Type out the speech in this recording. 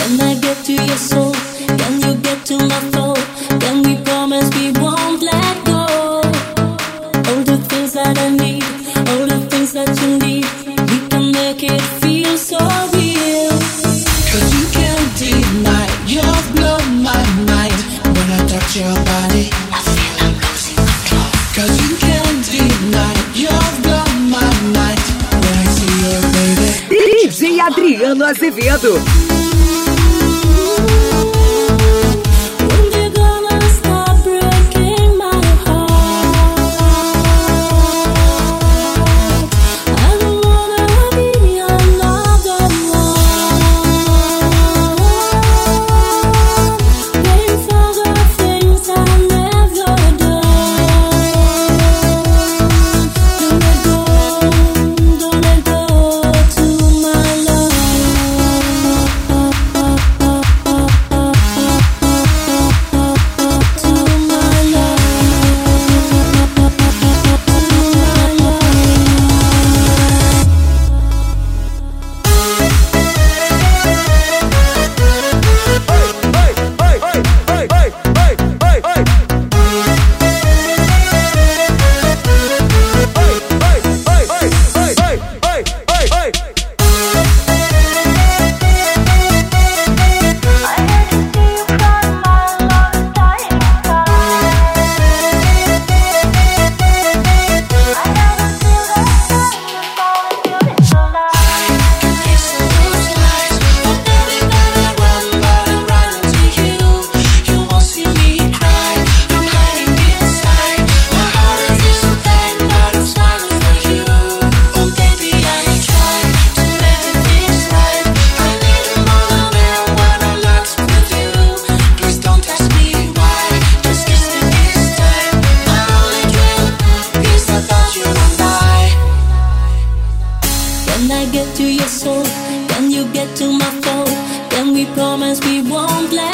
Can I get to your soul? Can you get to my soul? Can we promise we won't let go? All the things that I need, all the things that you need, we can make it feel so real. 'Cause you can't deny, you've blown my mind. When I touch your body, I feel I'm losing control. 'Cause you can't deny, you've blown my mind. When I see you, baby. DJ Adriano Azevedo. Can I get to your soul? Can you get to my phone? Can we promise we won't let